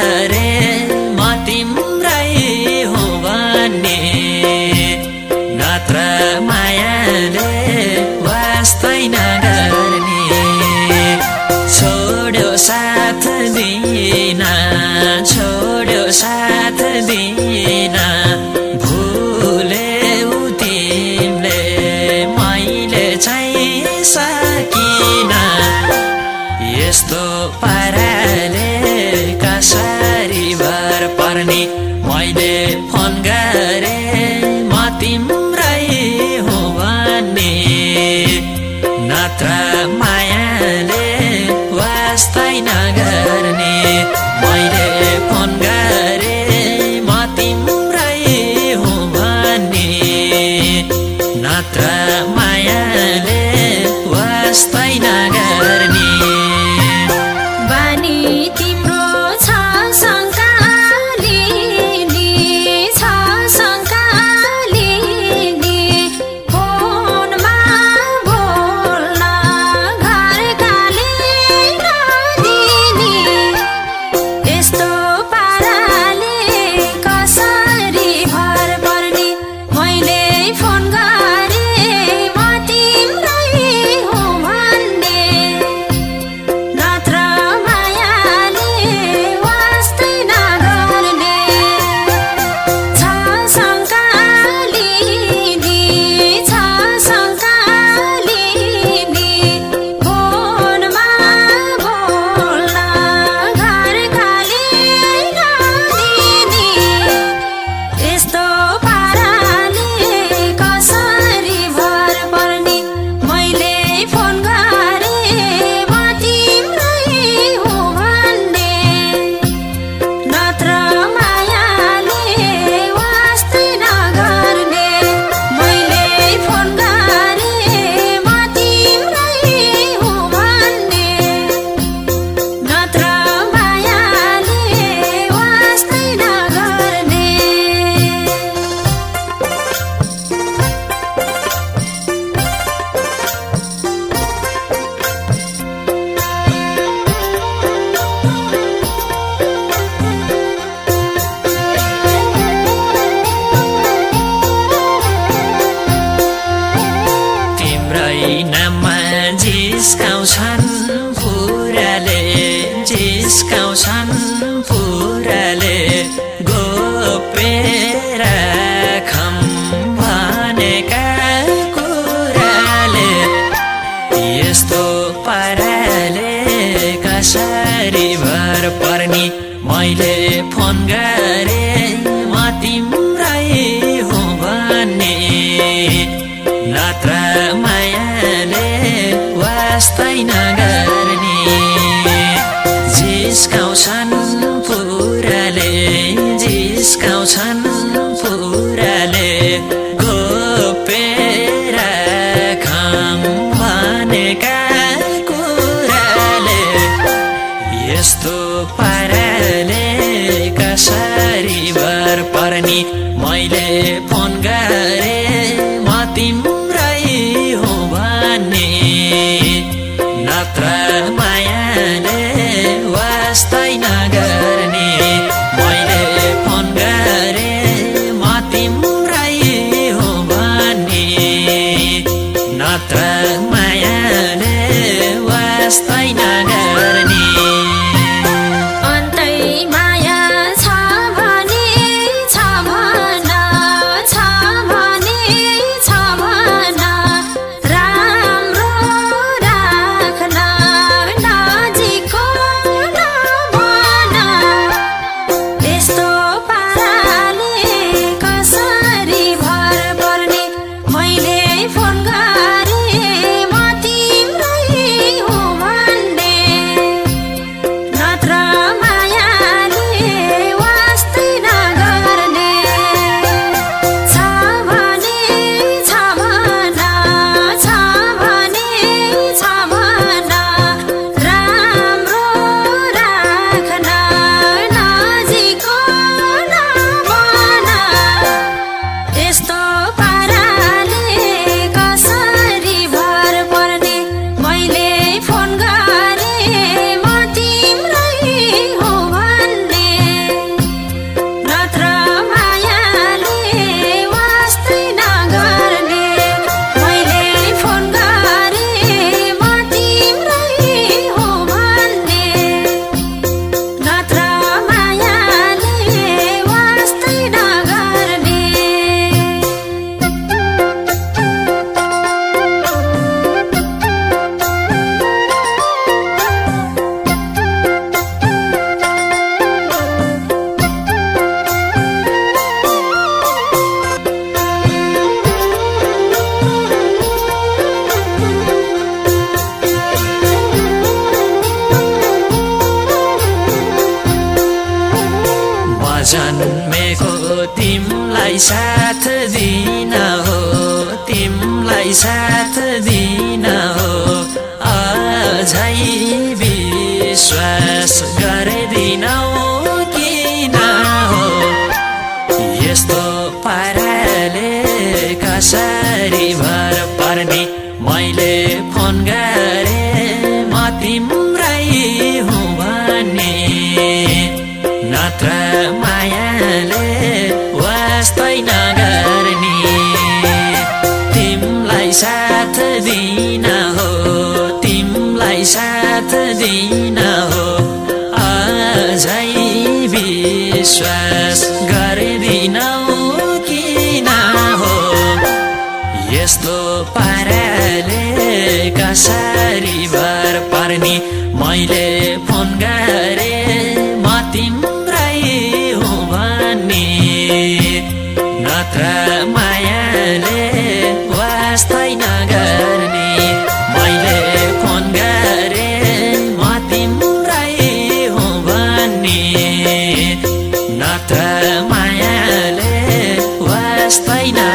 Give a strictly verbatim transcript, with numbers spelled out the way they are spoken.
गरे म तिम्रै हो भन्ने नत्र मायाले वास्तै नगर्ने छोड्यो साथ दिन छोड्यो साथ दिन भुल्यौ तिमीले मैले चाहिँ सकिन यस्तो पाराले कसरी भर पर्ने मैले फोन गरे म तिम्रै हो भन्ने नत्र मायाले वास्तै नगर्ने मैले फोन गरे म तिम्रै हो भन्ने नत्र मायाले वास्तै नगर्ने बानी तिम्रो छ शङ्कालिनी छ शङ्कालिनी फोनमा बोल्न घरकाले नदिने यस्तो पाराले कसरी भर पर्ने मैले फोन गरे म तिम्रै हो भन्ने नत्र मायाले वास्तै नगर्ने छ शङ्कालिनी छ शङ्कालिनी फोनमा बोल्न घरकाले नदिने यस्तो पाराले कसरी भर पर्ने मैले फोन गरे म तिम्रै हो भन्ने नत्र मायाले वास्तै नगर्ने मैले फोन गरे म तिम्रै हो भन्ने नत्र मायाले वास्तै नगर्ने तिम्रै नाममा जिस्काउँछन् पुराले जिस्काउँछन् पुराले गोपेर खम भनेका कुराले यस्तो पाराले कसरी भर पर्ने मैले फोन गरे म तिम्रै हो भन्ने नत्र मायाले वास्तै नगर्ने जिस्काउँछन् पुराले जिस्काउँछन् पुराले गोपेर खम भनेका कुराले यस्तो पाराले कसरी भर पर्ने मैले फोन गरे म तिम्रै हो भन्ने नत्र मायाले वास्तै नगर्ने मैले फोन गरे जन्मेको तिमलाई साथ दिन हो तिमलाई साथ दिन हो अझै विश्वास गर्दिनौ किन हो यस्तो पाराले कसरी भर पर्ने मैले फोन गरे म तिम्रै हुँ भन्ने नत्र मायाले वास्तै नगर्ने तिमलाई साथ दिन हो तिमलाई साथ दिन हो अझै विश्वास गर्दिनौ किन हो यस्तो पाराले कसरी भर पर्ने मैले फोन गरे म तिम्रै हुँ भन्ने नत्र मायाले वास्तै नगर्ने मैले फोन गरे म तिम्रै हुँ भन्ने नत्र मायाले वास्तै